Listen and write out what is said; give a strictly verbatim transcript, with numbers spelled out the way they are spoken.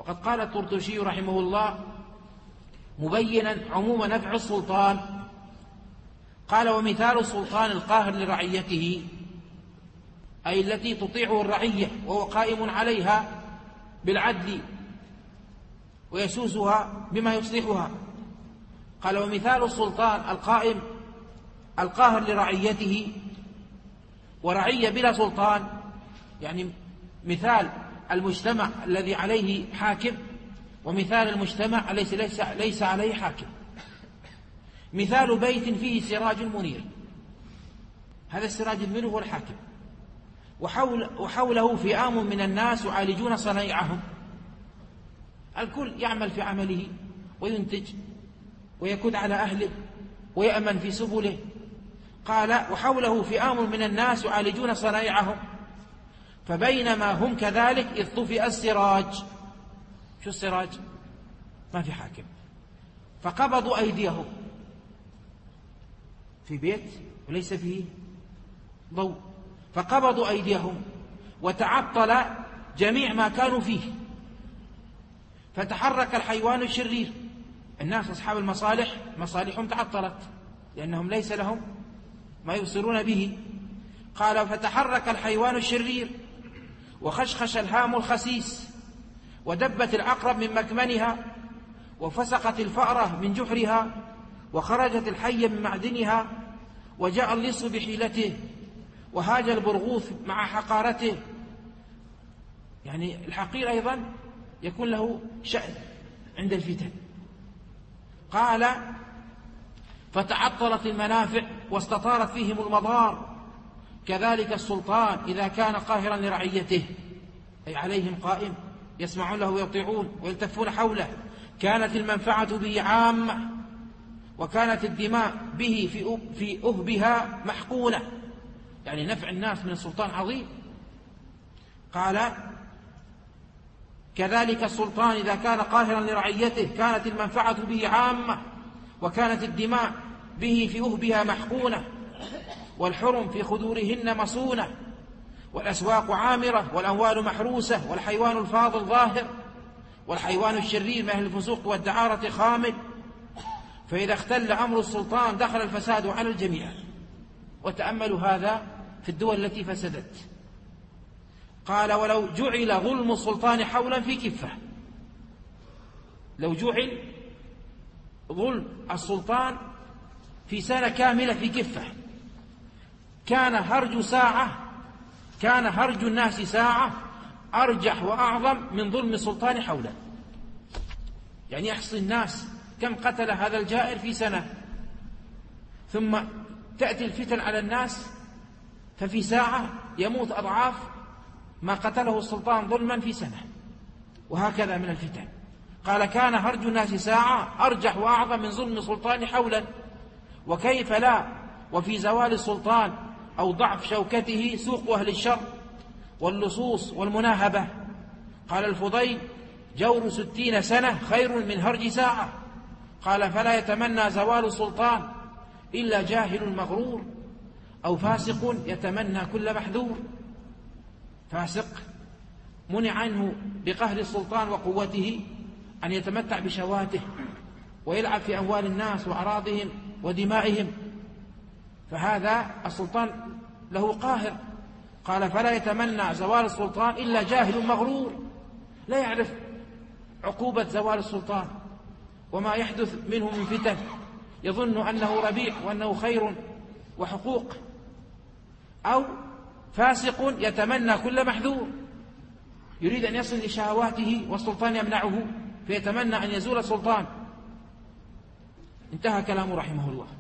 وقد قال الطرطوشي رحمه الله مبينا عموم نفع السلطان، قال: ومثال السلطان القاهر لرعيته، أي التي تطيعه الرعية وهو قائم عليها بالعدل ويسوسها بما يصلحها. قال: ومثال السلطان القائم القاهر لرعيته، ورعية بلا سلطان، يعني مثال المجتمع الذي عليه حاكم ومثال المجتمع الذي ليس, ليس عليه حاكم. مثال بيت فيه سراج منير، هذا السراج المنير هو الحاكم، وحول وحوله فئام من الناس يعالجون صنائعهم، الكل يعمل في عمله وينتج ويكد على أهله ويأمن في سبله. قال: وحوله فئام من الناس يعالجون صنائعهم، فبينما هم كذلك إذ طفئ السراج. شو السراج؟ ما في حاكم، فقبضوا أيديهم في بيت وليس فيه ضوء، فقبضوا أيديهم وتعطل جميع ما كانوا فيه، فتحرك الحيوان الشرير. الناس أصحاب المصالح مصالحهم تعطلت لأنهم ليس لهم ما يبصرون به. قال: فتحرك الحيوان الشرير، وخشخش الهام الخسيس، ودبت العقرب من مكمنها، وفسقت الفأرة من جحرها، وخرجت الحية من معدنها، وجاء اللص بحيلته، وهاج البرغوث مع حقارته. يعني الحقير أيضا يكون له شأن عند الفتن. قال: فتعطلت المنافع واستطارت فيهم المضار، كذلك السلطان إذا كان قاهرا لرعيته، أي عليهم قائم يسمعون له ويطيعون ويلتفون حوله، كانت المنفعة به عامة، وكانت الدماء به في أهبها محقونة، يعني نفع الناس من السلطان عظيم. قال: كذلك السلطان إذا كان قاهرا لرعيته كانت المنفعة به عامة، وكانت الدماء به في أهبها محقونة، والحرم في خدورهن مصونة، والأسواق عامرة، والأموال محروسة، والحيوان الفاضل ظاهر، والحيوان الشرير من أهل الفسوق والدعارة خامل. فإذا اختل أمر السلطان دخل الفساد على الجميع. وتأملوا هذا في الدول التي فسدت. قال: ولو جعل ظلم السلطان حولا في كفة، لو جعل ظلم السلطان في سنة كاملة في كفة، كان هرج ساعة كان هرج الناس ساعة أرجح وأعظم من ظلم السلطان حولا. يعني يحصي الناس كم قتل هذا الجائر في سنة، ثم تأتي الفتن على الناس، ففي ساعة يموت أضعاف ما قتله السلطان ظلما في سنة، وهكذا من الفتن. قال: كان هرج الناس ساعة أرجح وأعظم من ظلم السلطان حولا، وكيف لا وفي زوال السلطان أو ضعف شوكته سوق أهل الشر واللصوص والمناهبة. قال الفضيل: جور ستين سنة خير من هرج ساعة. قال: فلا يتمنى زوال السلطان إلا جاهل مغرور، أو فاسق يتمنى كل محذور. فاسق منع عنه بقهر السلطان وقوته أن يتمتع بشواته ويلعب في أموال الناس وأراضهم ودمائهم، فهذا السلطان له قاهر. قال: فلا يتمنى زوال السلطان إلا جاهل مغرور، لا يعرف عقوبة زوال السلطان وما يحدث منه من فتن، يظن أنه ربيع وأنه خير وحقوق. أو فاسق يتمنى كل محذور، يريد أن يصل لشهواته والسلطان يمنعه، فيتمنى أن يزول السلطان. انتهى كلامه رحمه الله.